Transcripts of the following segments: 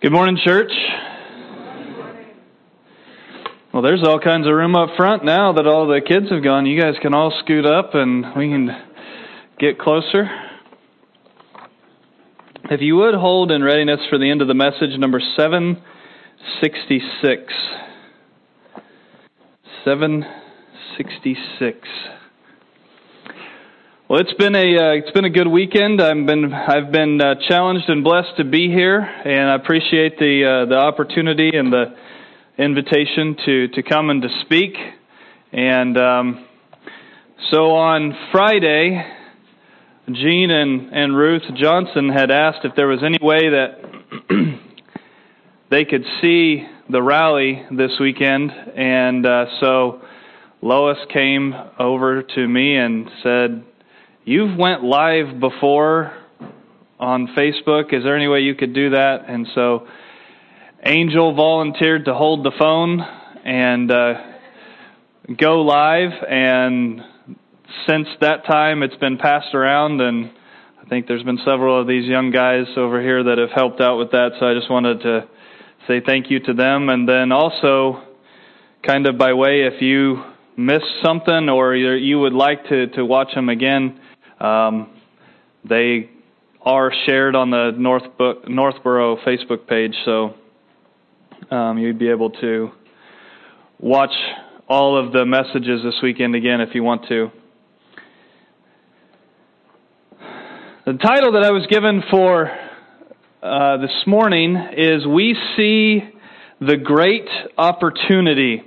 Good morning, church. Well, there's all kinds of room up front now that all the kids have gone. You guys can all scoot up and we can get closer. If you would hold in readiness for the end of the message, number 766. 766. Well, it's been a good weekend. I've been challenged and blessed to be here, and I appreciate the opportunity and the invitation to come and to speak. And so on Friday, Gene and Ruth Johnson had asked if there was any way that they could see the rally this weekend, and so Lois came over to me and said, "You've went live before on Facebook. Is there any way you could do that?" And so Angel volunteered to hold the phone and go live. And since that time, it's been passed around. And I think there's been several of these young guys over here that have helped out with that. So I just wanted to say thank you to them. And then also, kind of by way, if you missed something or you would like to watch them again, they are shared on the Northborough Facebook page, so you'd be able to watch all of the messages this weekend again if you want to. The title that I was given for this morning is "We See the Great Opportunity."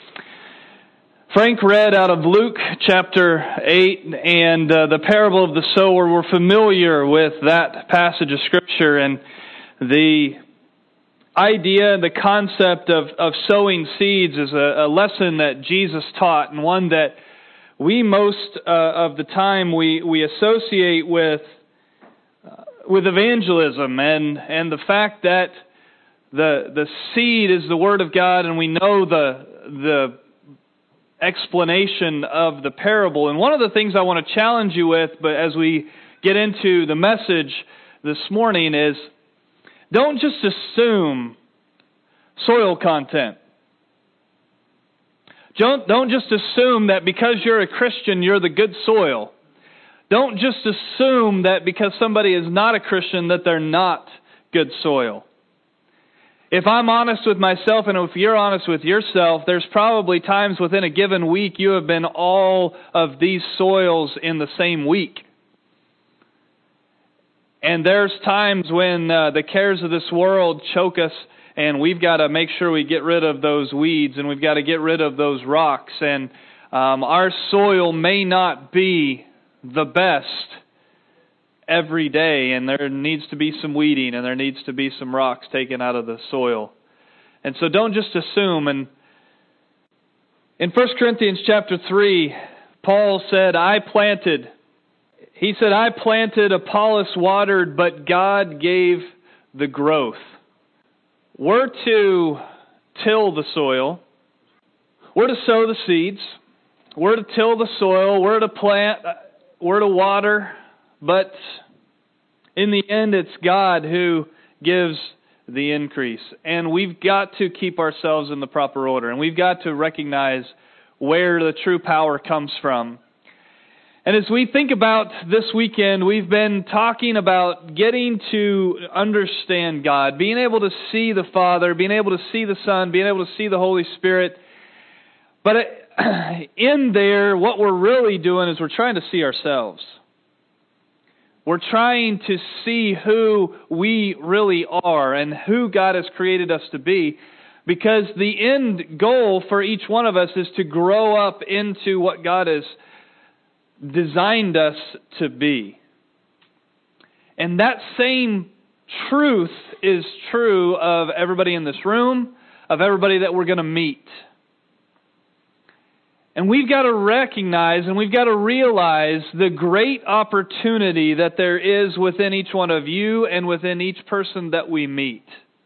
Frank read out of Luke chapter 8 and the parable of the sower. We're familiar with that passage of Scripture, and the idea, the concept of sowing seeds is a lesson that Jesus taught, and one that we most of the time we associate with evangelism and the fact that the seed is the Word of God, and we know the explanation of the parable. And one of the things I want to challenge you with, but as we get into the message this morning, is don't just assume soil content. Don't just assume that because you're a Christian, you're the good soil. Don't just assume that because somebody is not a Christian that they're not good soil. If I'm honest with myself, and if you're honest with yourself, there's probably times within a given week you have been all of these soils in the same week. And there's times when the cares of this world choke us, and we've got to make sure we get rid of those weeds, and we've got to get rid of those rocks. And our soil may not be the best every day, and there needs to be some weeding, and there needs to be some rocks taken out of the soil. And so don't just assume. And in 1 Corinthians chapter 3, Paul said, He said, I planted, Apollos watered, but God gave the growth. We're to till the soil. We're to sow the seeds. We're to till the soil. We're to plant. We're to water. But in the end, it's God who gives the increase. And we've got to keep ourselves in the proper order. And we've got to recognize where the true power comes from. And as we think about this weekend, we've been talking about getting to understand God, being able to see the Father, being able to see the Son, being able to see the Holy Spirit. But in there, what we're really doing is we're trying to see ourselves. We're trying to see who we really are and who God has created us to be, because the end goal for each one of us is to grow up into what God has designed us to be. And that same truth is true of everybody in this room, of everybody that we're going to meet. And we've got to recognize and we've got to realize the great opportunity that there is within each one of you and within each person that we meet.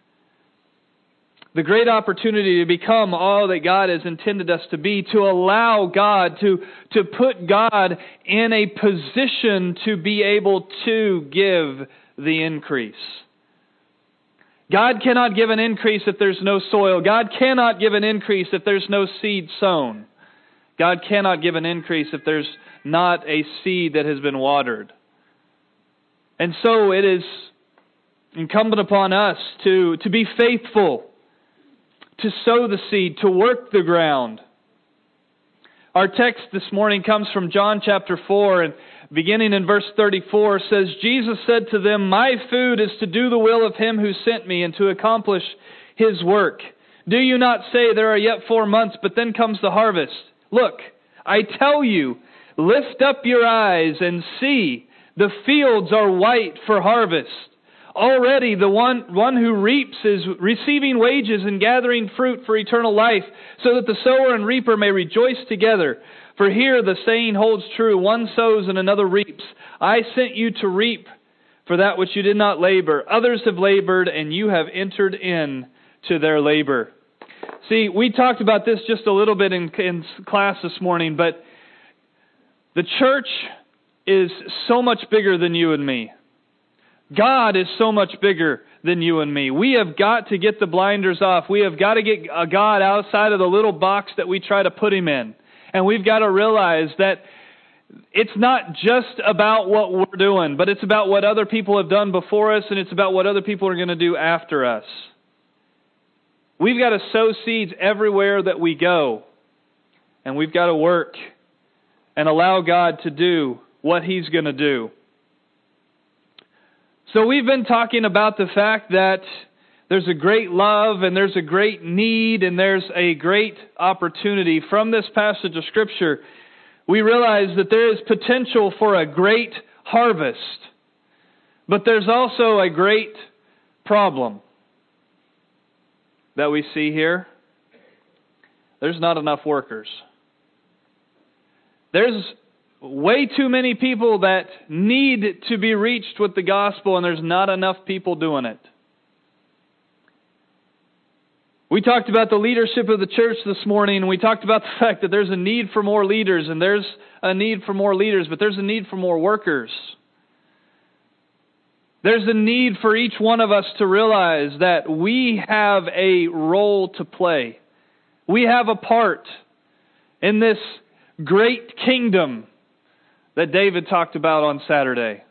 The great opportunity to become all that God has intended us to be, to allow God, to put God in a position to be able to give the increase. God cannot give an increase if there's no soil. God cannot give an increase if there's no seed sown. God cannot give an increase if there's not a seed that has been watered. And so it is incumbent upon us to be faithful, to sow the seed, to work the ground. Our text this morning comes from John chapter 4, and beginning in verse 34 says, Jesus said to them, My food is to do the will of Him who sent me and to accomplish His work. Do you not say there are yet 4 months, but then comes the harvest? Look, I tell you, lift up your eyes and see, the fields are white for harvest. Already the one who reaps is receiving wages and gathering fruit for eternal life, so that the sower and reaper may rejoice together. For here the saying holds true, one sows and another reaps. I sent you to reap for that which you did not labor. Others have labored, and you have entered in to their labor. See, we talked about this just a little bit in class this morning, but the church is so much bigger than you and me. God is so much bigger than you and me. We have got to get the blinders off. We have got to get God outside of the little box that we try to put Him in. And we've got to realize that it's not just about what we're doing, but it's about what other people have done before us, and it's about what other people are going to do after us. We've got to sow seeds everywhere that we go. And we've got to work and allow God to do what He's going to do. So we've been talking about the fact that there's a great love and there's a great need and there's a great opportunity. From this passage of Scripture, we realize that there is potential for a great harvest. But there's also a great problem that we see here. There's not enough workers. There's way too many people that need to be reached with the gospel, and there's not enough people doing it. We talked about the leadership of the church this morning, and we talked about the fact that there's a need for more leaders, and there's a need for more leaders, but there's a need for more workers. There's a need for each one of us to realize that we have a role to play. We have a part in this great kingdom that David talked about on Saturday.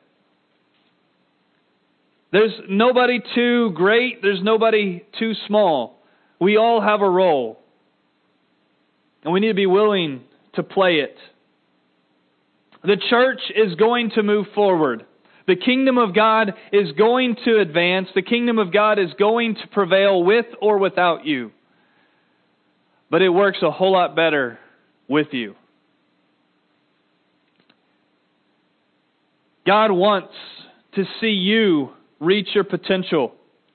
There's nobody too great. There's nobody too small. We all have a role. And we need to be willing to play it. The church is going to move forward. The kingdom of God is going to advance. The kingdom of God is going to prevail with or without you. But it works a whole lot better with you. God wants to see you reach your potential.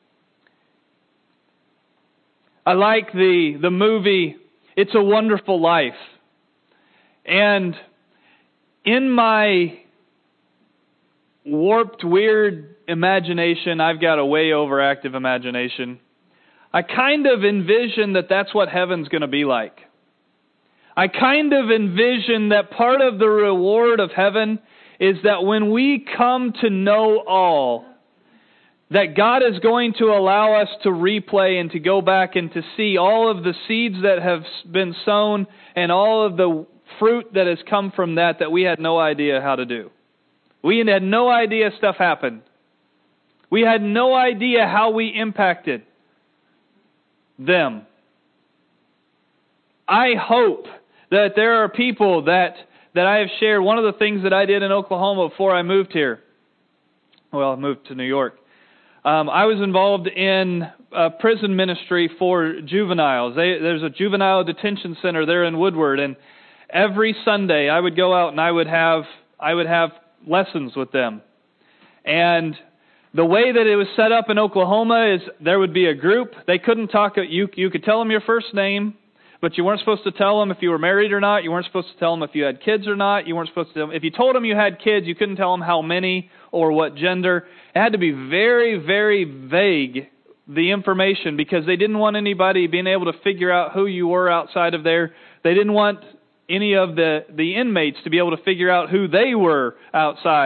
I like the movie It's a Wonderful Life. And in my warped, weird imagination, I've got a way overactive imagination, I kind of envision that that's what heaven's going to be like. I kind of envision that part of the reward of heaven is that when we come to know all, that God is going to allow us to replay and to go back and to see all of the seeds that have been sown and all of the fruit that has come from that we had no idea how to do. We had no idea stuff happened. We had no idea how we impacted them. I hope that there are people that I have shared. One of the things that I did in Oklahoma before I moved here, well, I moved to New York, I was involved in prison ministry for juveniles. There's a juvenile detention center there in Woodward, and every Sunday I would go out and I would have lessons with them. And the way that it was set up in Oklahoma is there would be a group. They couldn't talk. You could tell them your first name, but you weren't supposed to tell them if you were married or not. You weren't supposed to tell them if you had kids or not. You weren't supposed to tell them. If you told them you had kids, you couldn't tell them how many or what gender. It had to be very, very vague, the information, because they didn't want anybody being able to figure out who you were outside of there. They didn't want any of the inmates to be able to figure out who they were outside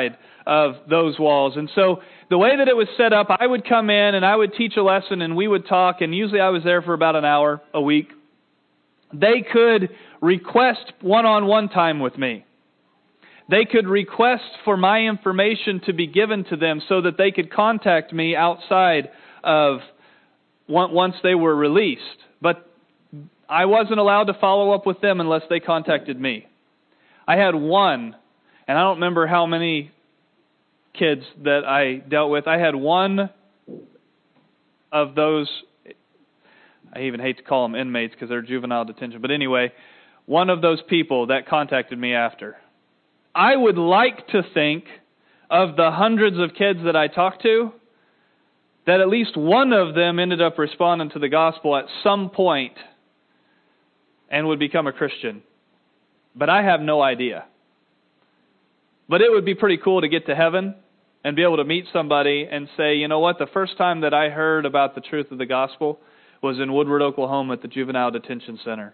of those walls. And so the way that it was set up, I would come in and I would teach a lesson and we would talk, and usually I was there for about an hour a week. They could request one-on-one time with me. They could request for my information to be given to them so that they could contact me outside of once they were released. But I wasn't allowed to follow up with them unless they contacted me. I had one, and I don't remember how many kids that I dealt with. I had one of those, I even hate to call them inmates because they're juvenile detention, but anyway, one of those people that contacted me after. I would like to think of the hundreds of kids that I talked to, that at least one of them ended up responding to the gospel at some point and would become a Christian. But I have no idea. But it would be pretty cool to get to heaven and be able to meet somebody and say, you know what, the first time that I heard about the truth of the gospel was in Woodward, Oklahoma at the Juvenile Detention Center.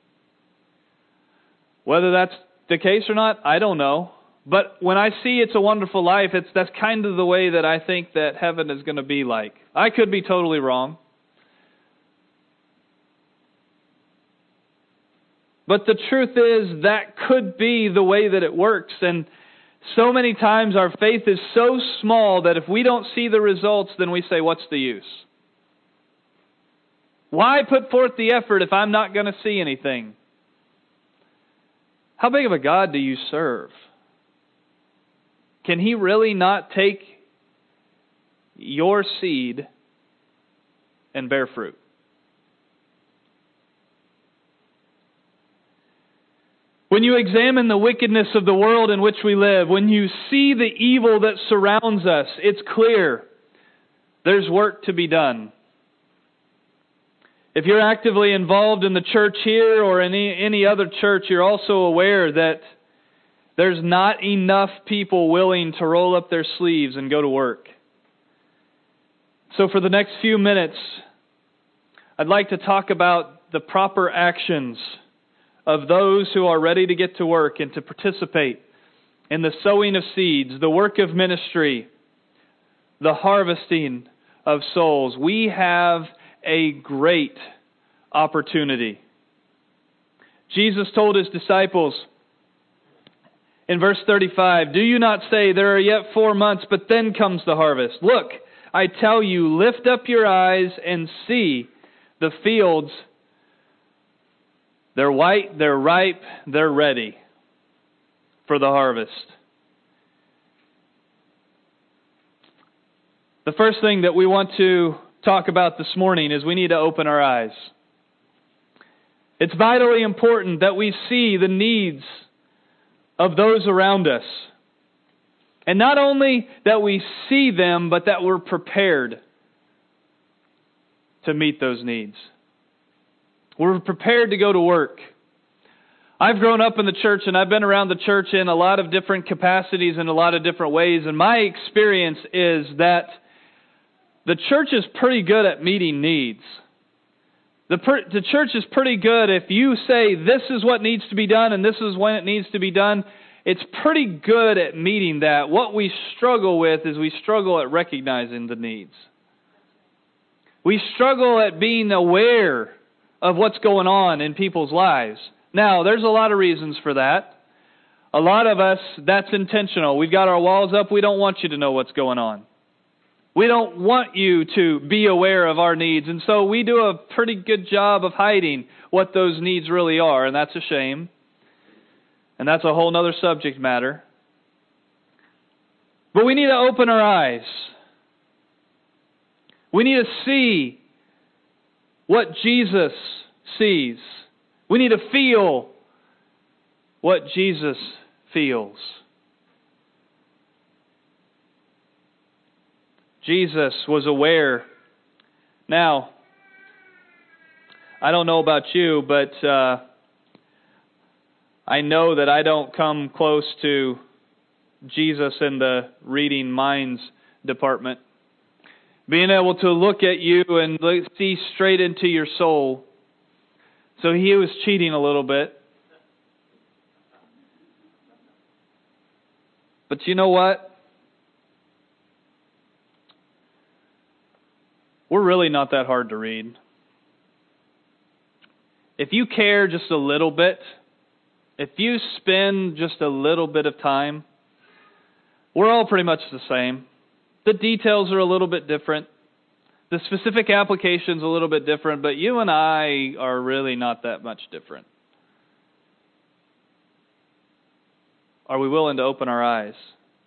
Whether that's the case or not, I don't know. But when I see It's a Wonderful Life, that's kind of the way that I think that heaven is going to be like. I could be totally wrong. But the truth is, that could be the way that it works. And so many times our faith is so small that if we don't see the results, then we say, what's the use? Why put forth the effort if I'm not going to see anything? How big of a God do you serve? Can He really not take your seed and bear fruit? When you examine the wickedness of the world in which we live, when you see the evil that surrounds us, it's clear there's work to be done. If you're actively involved in the church here or in any other church, you're also aware that there's not enough people willing to roll up their sleeves and go to work. So for the next few minutes, I'd like to talk about the proper actions of those who are ready to get to work and to participate in the sowing of seeds, the work of ministry, the harvesting of souls. We have a great opportunity. Jesus told His disciples in verse 35, "Do you not say, there are yet 4 months, but then comes the harvest? Look, I tell you, lift up your eyes and see the fields. They're white, they're ripe, they're ready for the harvest." The first thing that we want to talk about this morning is we need to open our eyes. It's vitally important that we see the needs of those around us. And not only that we see them, but that we're prepared to meet those needs. We're prepared to go to work. I've grown up in the church and I've been around the church in a lot of different capacities in a lot of different ways. And my experience is that the church is pretty good at meeting needs. The church is pretty good if you say this is what needs to be done and this is when it needs to be done. It's pretty good at meeting that. What we struggle with is we struggle at recognizing the needs. We struggle at being aware of what's going on in people's lives. Now, there's a lot of reasons for that. A lot of us, that's intentional. We've got our walls up. We don't want you to know what's going on. We don't want you to be aware of our needs. And so we do a pretty good job of hiding what those needs really are. And that's a shame. And that's a whole other subject matter. But we need to open our eyes. We need to see what Jesus sees. We need to feel what Jesus feels. Jesus was aware. Now, I don't know about you, but I know that I don't come close to Jesus in the reading minds department. Being able to look at you and see straight into your soul. So He was cheating a little bit. But you know what? we're really not that hard to read. If you care just a little bit, if you spend just a little bit of time, we're all pretty much the same. The details are a little bit different. The specific application's a little bit different, but you and I are really not that much different. Are we willing to open our eyes?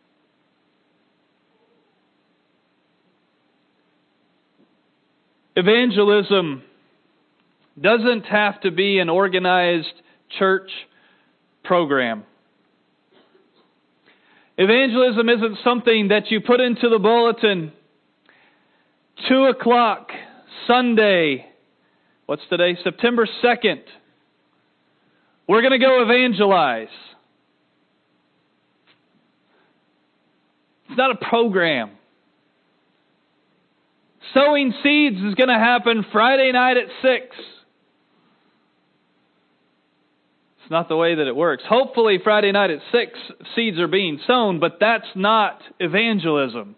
Evangelism doesn't have to be an organized church program. Evangelism isn't something that you put into the bulletin. 2:00 Sunday. What's today? September 2nd. We're going to go evangelize. It's not a program. Sowing seeds is going to happen Friday night at 6. It's not the way that it works. Hopefully Friday night at 6 seeds are being sown, but that's not evangelism.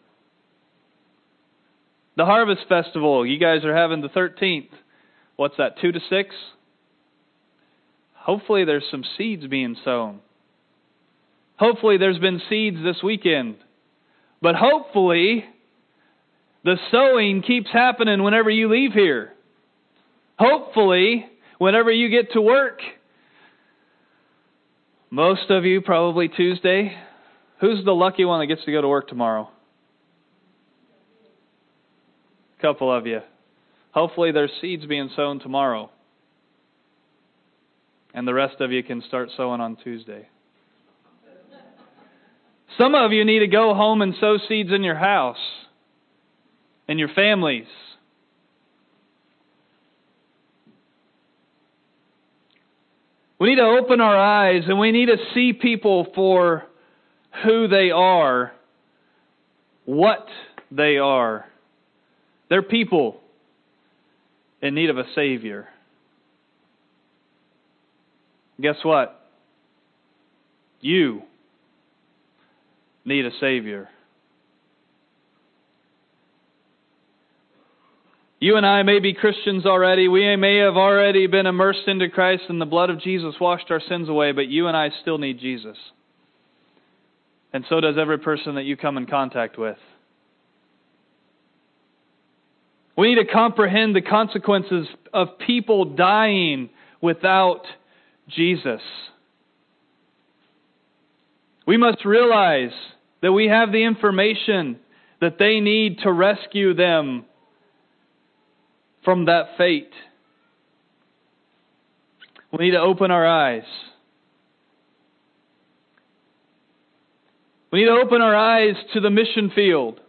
The Harvest Festival, you guys are having the 13th. What's that, 2 to 6? Hopefully there's some seeds being sown. Hopefully there's been seeds this weekend. But hopefully the sowing keeps happening whenever you leave here. Hopefully, whenever you get to work. Most of you probably Tuesday. Who's the lucky one that gets to go to work tomorrow? A couple of you. Hopefully there's seeds being sown tomorrow. And the rest of you can start sowing on Tuesday. Some of you need to go home and sow seeds in your house. And your families. We need to open our eyes and we need to see people for who they are, what they are. They're people in need of a Savior. Guess what? You need a Savior. You and I may be Christians already. We may have already been immersed into Christ and the blood of Jesus washed our sins away, but you and I still need Jesus. And so does every person that you come in contact with. We need to comprehend the consequences of people dying without Jesus. We must realize that we have the information that they need to rescue them from that fate. We need to open our eyes. We need to open our eyes to the mission field.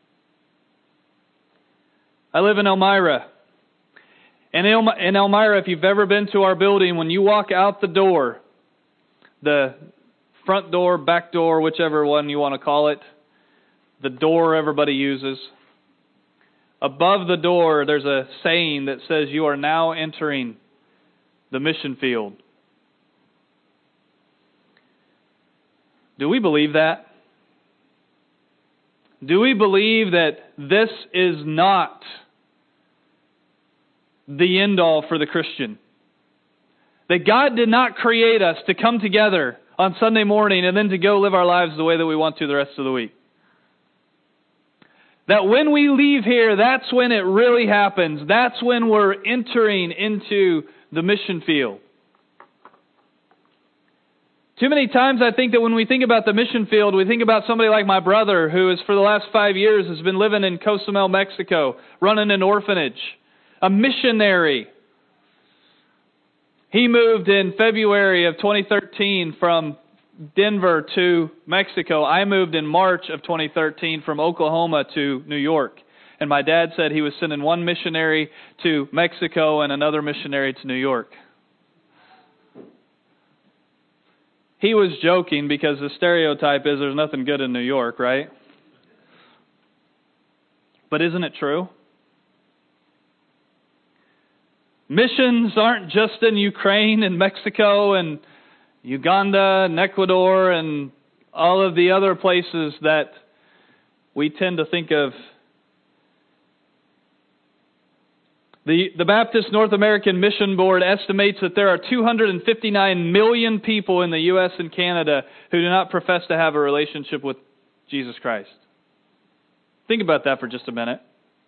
I live in Elmira. And in Elmira, if you've ever been to our building, when you walk out the door, the front door, back door, whichever one you want to call it, the door everybody uses, above the door, there's a saying that says, "You are now entering the mission field." Do we believe that? Do we believe that this is not the end all for the Christian? That God did not create us to come together on Sunday morning and then to go live our lives the way that we want to the rest of the week? That when we leave here, that's when it really happens. That's when we're entering into the mission field. Too many times I think that when we think about the mission field, we think about somebody like my brother who is for the last 5 years has been living in Cozumel, Mexico, running an orphanage, a missionary. He moved in February of 2013 from Denver to Mexico. I moved in March of 2013 from Oklahoma to New York. And my dad said he was sending one missionary to Mexico and another missionary to New York. He was joking because the stereotype is there's nothing good in New York, right? But isn't it true? Missions aren't just in Ukraine and Mexico and Uganda and Ecuador and all of the other places that we tend to think of The Baptist North American Mission Board estimates that there are 259 million people in the U.S. and Canada who do not profess to have a relationship with Jesus Christ. Think about that for just a minute.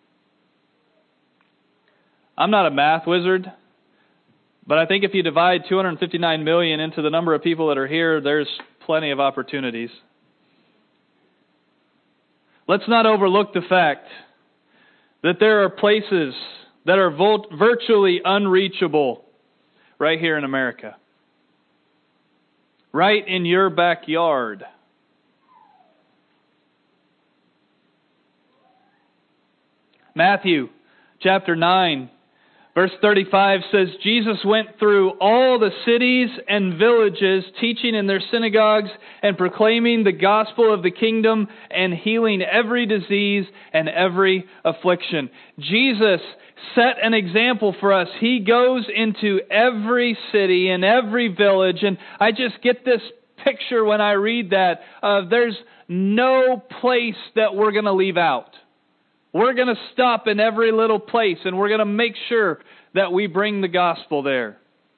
I'm not a math wizard, but I think if you divide 259 million into the number of people that are here, there's plenty of opportunities. Let's not overlook the fact that there are places that are virtually unreachable right here in America. Right in your backyard. Matthew chapter 9, verse 35 says, Jesus went through all the cities and villages, teaching in their synagogues and proclaiming the gospel of the kingdom and healing every disease and every affliction. Jesus set an example for us. He goes into every city and every village, and I just get this picture when I read that. There's no place that we're going to leave out. We're going to stop in every little place, and we're going to make sure that we bring the gospel there.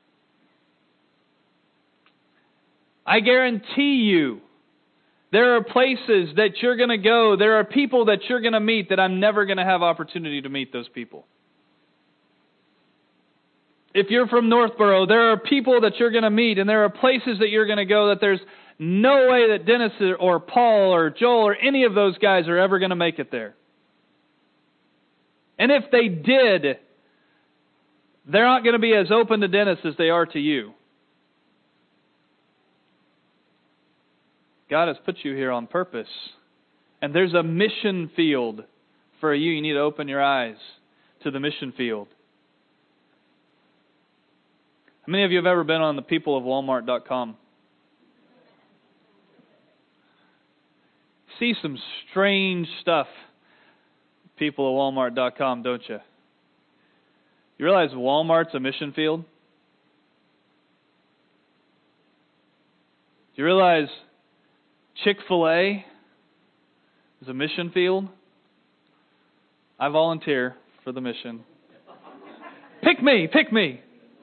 I guarantee you, there are places that you're going to go, there are people that you're going to meet that I'm never going to have opportunity to meet those people. If you're from Northborough, there are people that you're going to meet, and there are places that you're going to go that there's no way that Dennis or Paul or Joel or any of those guys are ever going to make it there. And if they did, they're not going to be as open to Dennis as they are to you. God has put you here on purpose. And there's a mission field for you. You need to open your eyes to the mission field. How many of you have ever been on the peopleofwalmart.com? See some strange stuff. Peopleofwalmart.com, don't you? You realize Walmart's a mission field? Do you realize Chick-fil-A is a mission field? I volunteer for the mission. Pick me, pick me.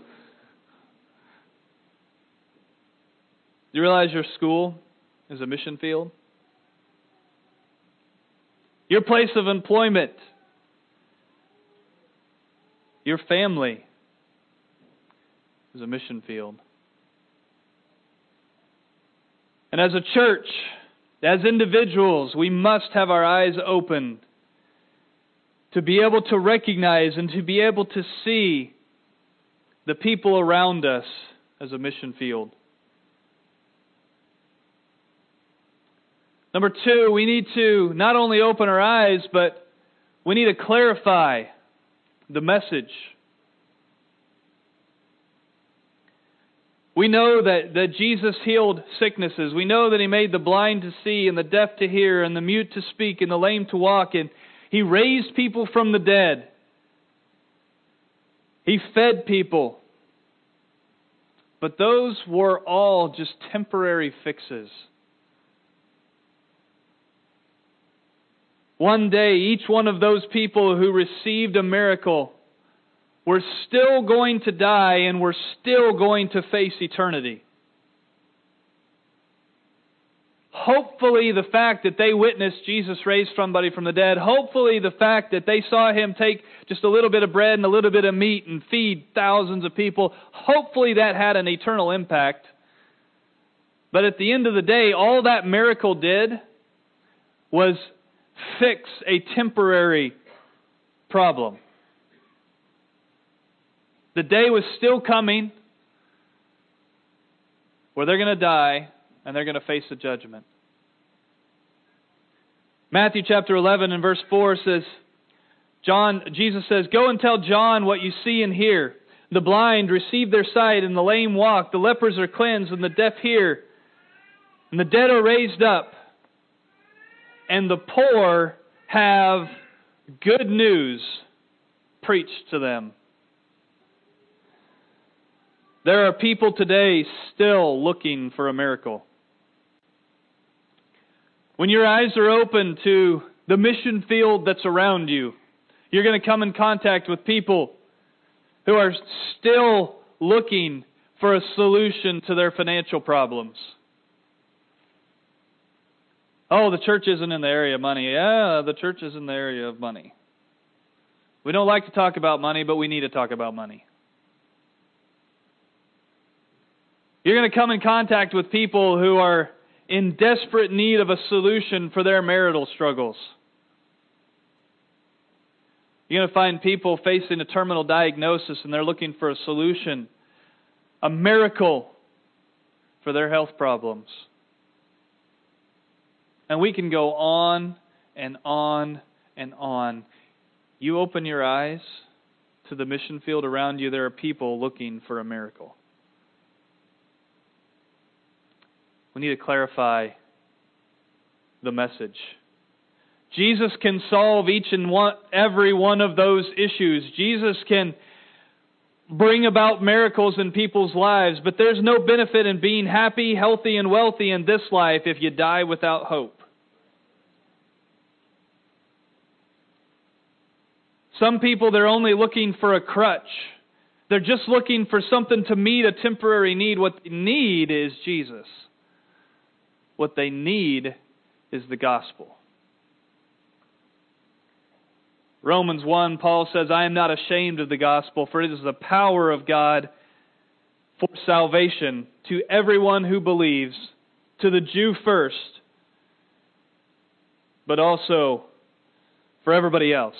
Do you realize your school is a mission field? Your place of employment, your family is a mission field. And as a church, as individuals, we must have our eyes open to be able to recognize and to be able to see the people around us as a mission field. Number two, we need to not only open our eyes, but we need to clarify the message. We know that Jesus healed sicknesses. We know that He made the blind to see and the deaf to hear and the mute to speak and the lame to walk. And He raised people from the dead. He fed people. But those were all just temporary fixes. One day, each one of those people who received a miracle were still going to die and were still going to face eternity. Hopefully, the fact that they witnessed Jesus raise somebody from the dead, hopefully the fact that they saw Him take just a little bit of bread and a little bit of meat and feed thousands of people, hopefully that had an eternal impact. But at the end of the day, all that miracle did was fix a temporary problem. The day was still coming where they're going to die and they're going to face the judgment. Matthew chapter 11 and verse 4 says, Jesus says, "Go and tell John what you see and hear. The blind receive their sight and the lame walk. The lepers are cleansed and the deaf hear. And the dead are raised up. And the poor have good news preached to them." There are people today still looking for a miracle. When your eyes are open to the mission field that's around you, you're going to come in contact with people who are still looking for a solution to their financial problems. Oh, the church isn't in the area of money. Yeah, the church is in the area of money. We don't like to talk about money, but we need to talk about money. You're going to come in contact with people who are in desperate need of a solution for their marital struggles. You're going to find people facing a terminal diagnosis and they're looking for a solution, a miracle for their health problems. And we can go on and on and on. You open your eyes to the mission field around you, there are people looking for a miracle. We need to clarify the message. Jesus can solve each and every one of those issues. Jesus can bring about miracles in people's lives, but there's no benefit in being happy, healthy, and wealthy in this life if you die without hope. Some people, they're only looking for a crutch. They're just looking for something to meet a temporary need. What they need is Jesus. What they need is the gospel. Romans 1, Paul says, I am not ashamed of the gospel, for it is the power of God for salvation to everyone who believes, to the Jew first, but also for everybody else.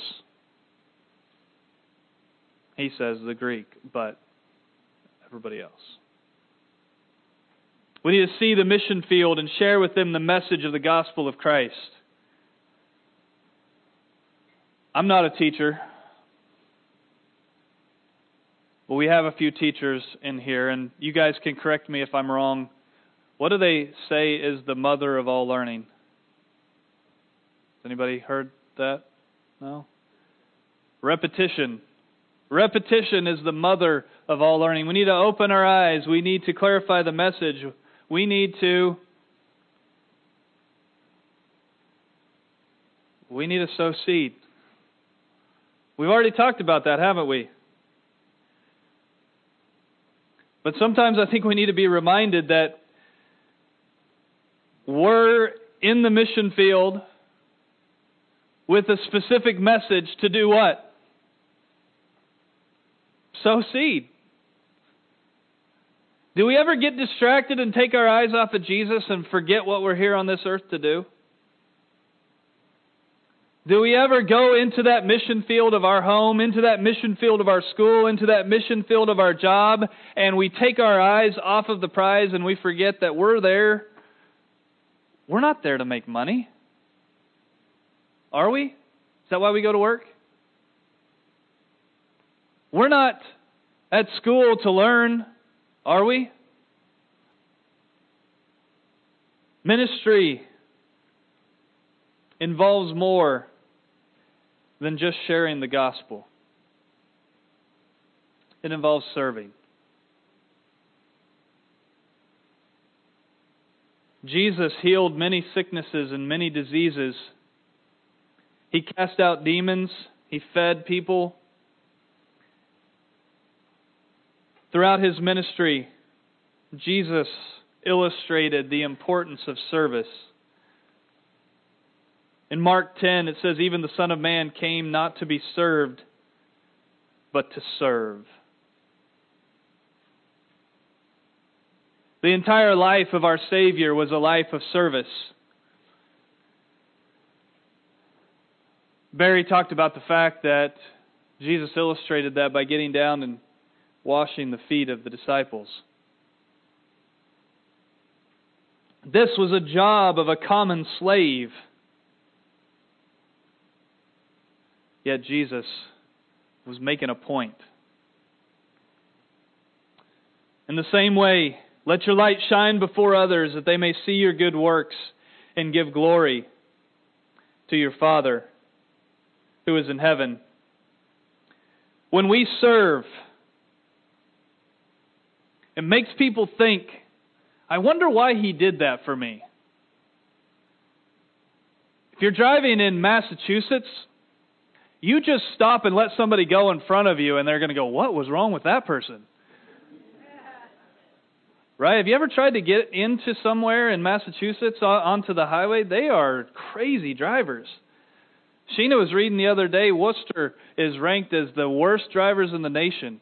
He says the Greek, but everybody else. We need to see the mission field and share with them the message of the gospel of Christ. I'm not a teacher, but we have a few teachers in here, and you guys can correct me if I'm wrong. What do they say is the mother of all learning? Has anybody heard that? No? Repetition. Repetition is the mother of all learning. We need to open our eyes. We need to clarify the message. We need to sow seed. We've already talked about that, haven't we? But sometimes I think we need to be reminded that we're in the mission field with a specific message to do what? Sow seed. Do we ever get distracted and take our eyes off of Jesus and forget what we're here on this earth to do? Do we ever go into that mission field of our home, into that mission field of our school, into that mission field of our job, and we take our eyes off of the prize and we forget that we're there? We're not there to make money. Are we? Is that why we go to work? We're not at school to learn, are we? Ministry involves more than just sharing the gospel. It involves serving. Jesus healed many sicknesses and many diseases. He cast out demons. He fed people. Throughout His ministry, Jesus illustrated the importance of service. In Mark 10, it says, even the Son of Man came not to be served, but to serve. The entire life of our Savior was a life of service. Barry talked about the fact that Jesus illustrated that by getting down and washing the feet of the disciples. This was a job of a common slave. Yet Jesus was making a point. In the same way, let your light shine before others that they may see your good works and give glory to your Father who is in heaven. When we serve, it makes people think, I wonder why He did that for me. If you're driving in Massachusetts, You just stop and let somebody go in front of you, and they're going to go, what was wrong with that person? Right? Have you ever tried to get into somewhere in Massachusetts onto the highway? They are crazy drivers. Sheena was reading the other day, Worcester is ranked as the worst drivers in the nation.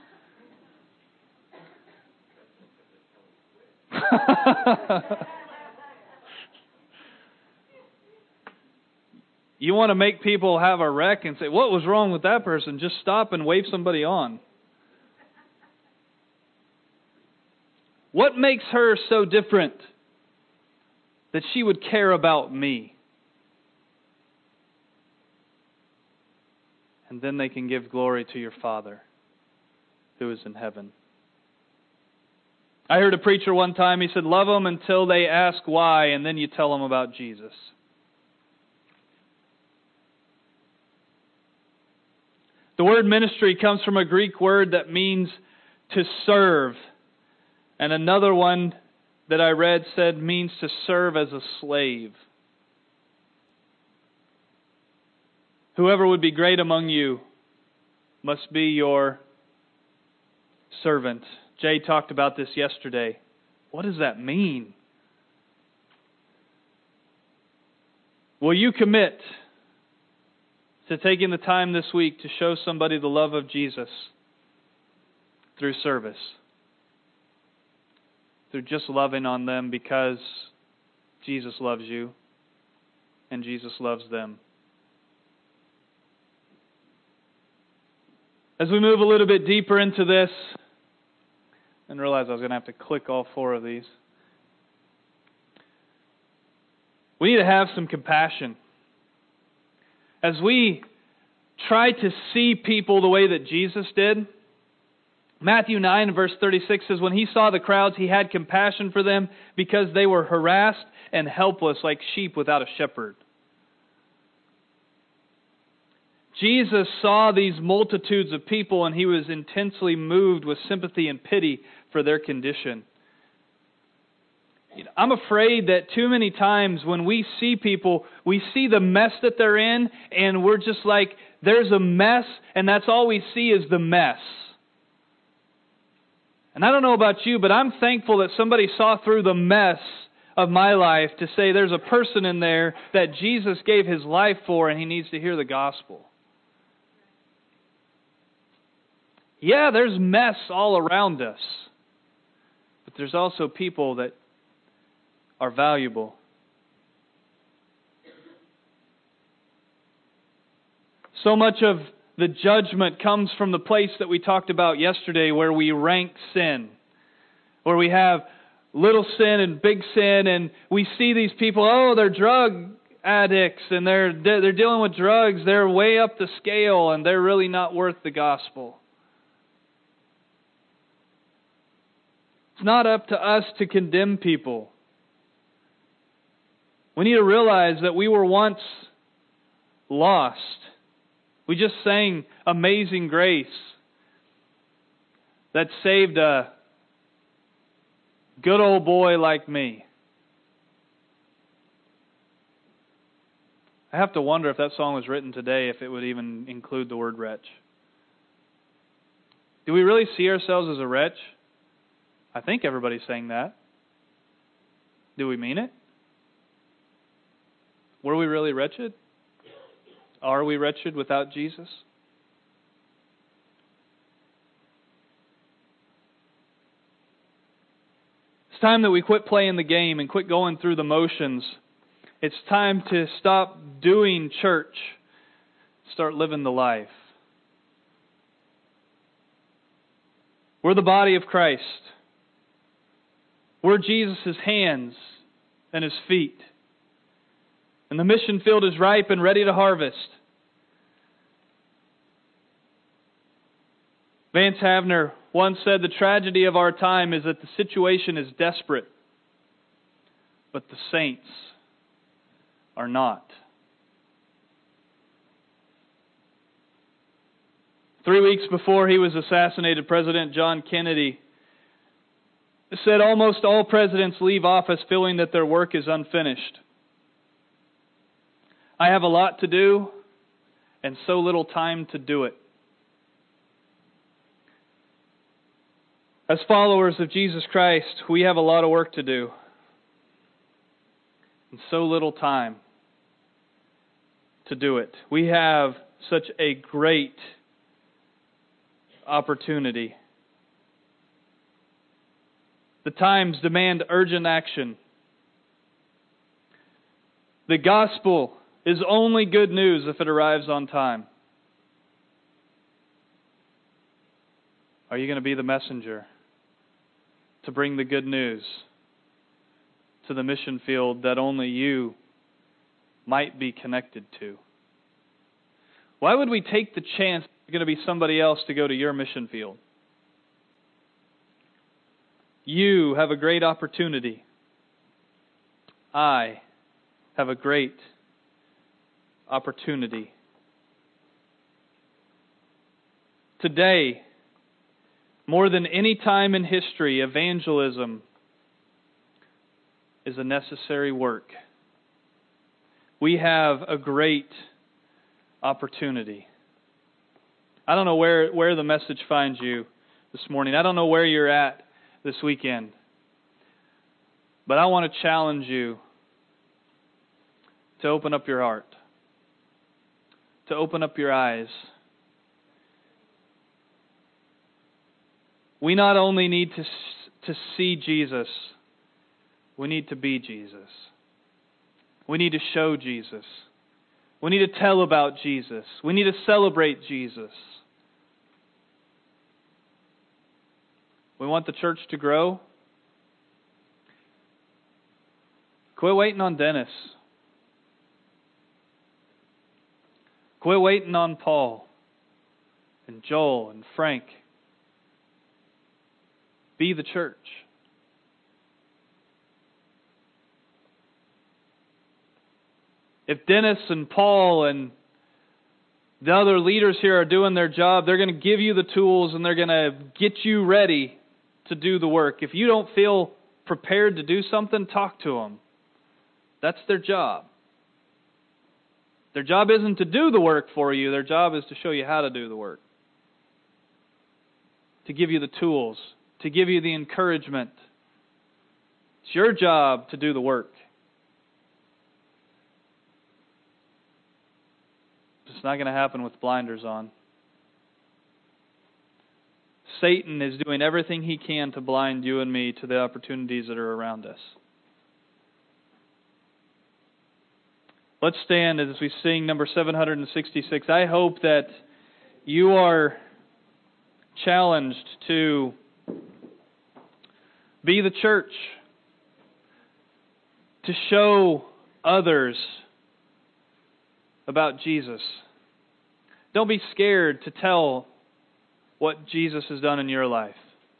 You want to make people have a wreck and say, what was wrong with that person? Just stop and wave somebody on. What makes her so different that she would care about me? And then they can give glory to your Father who is in heaven. I heard a preacher one time, he said, love them until they ask why, and then you tell them about Jesus. The word ministry comes from a Greek word that means to serve. And another one that I read said means to serve as a slave. Whoever would be great among you must be your servant. Jay talked about this yesterday. What does that mean? Will you commit to taking the time this week to show somebody the love of Jesus through service? Through just loving on them because Jesus loves you and Jesus loves them. As we move a little bit deeper into this, and realize I was going to have to click all 4 of these. We need to have some compassion. As we try to see people the way that Jesus did, Matthew 9 verse 36 says, when he saw the crowds, he had compassion for them because they were harassed and helpless like sheep without a shepherd. Jesus saw these multitudes of people and he was intensely moved with sympathy and pity for their condition. I'm afraid that too many times when we see people, we see the mess that they're in and we're just like, there's a mess and that's all we see is the mess. And I don't know about you, but I'm thankful that somebody saw through the mess of my life to say there's a person in there that Jesus gave his life for and he needs to hear the gospel. Yeah, there's mess all around us. But there's also people that are valuable. So much of the judgment comes from the place that we talked about yesterday where we rank sin. Where we have little sin and big sin and we see these people, oh, they're drug addicts and they're dealing with drugs. They're way up the scale and they're really not worth the gospel. It's not up to us to condemn people. We need to realize that we were once lost. We just sang Amazing Grace that saved a good old boy like me. I have to wonder if that song was written today, if it would even include the word wretch. Do we really see ourselves as a wretch? I think everybody's saying that. Do we mean it? Were we really wretched? Are we wretched without Jesus? It's time that we quit playing the game and quit going through the motions. It's time to stop doing church. Start living the life. We're the body of Christ. We're Jesus' hands and his feet. And the mission field is ripe and ready to harvest. Vance Havner once said, the tragedy of our time is that the situation is desperate, but the saints are not. 3 weeks before he was assassinated, President John Kennedy said almost all presidents leave office feeling that their work is unfinished. I have a lot to do, and so little time to do it. As followers of Jesus Christ, we have a lot of work to do, and so little time to do it. We have such a great opportunity. The times demand urgent action. The gospel is only good news if it arrives on time. Are you going to be the messenger to bring the good news to the mission field that only you might be connected to? Why would we take the chance there's going to be somebody else to go to your mission field? You have a great opportunity. I have a great opportunity. Today, more than any time in history, evangelism is a necessary work. We have a great opportunity. I don't know where the message finds you this morning. I don't know where you're at this weekend. But I want to challenge you to open up your heart, to open up your eyes. We not only need to see Jesus, we need to be Jesus. We need to show Jesus. We need to tell about Jesus. We need to celebrate Jesus. We want the church to grow. Quit waiting on Dennis. Quit waiting on Paul and Joel and Frank. Be the church. If Dennis and Paul and the other leaders here are doing their job, they're going to give you the tools and they're going to get you ready to do the work. If you don't feel prepared to do something, talk to them. That's their job. Their job isn't to do the work for you. Their job is to show you how to do the work. To give you the tools. To give you the encouragement. It's your job to do the work. It's not going to happen with blinders on. Satan is doing everything he can to blind you and me to the opportunities that are around us. Let's stand as we sing number 766. I hope that you are challenged to be the church, to show others about Jesus. Don't be scared to tell what Jesus has done in your life.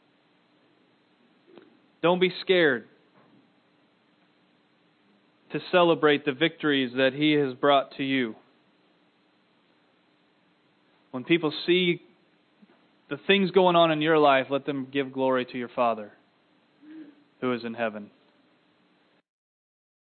Don't be scared to celebrate the victories that He has brought to you. When people see the things going on in your life, let them give glory to your Father who is in heaven.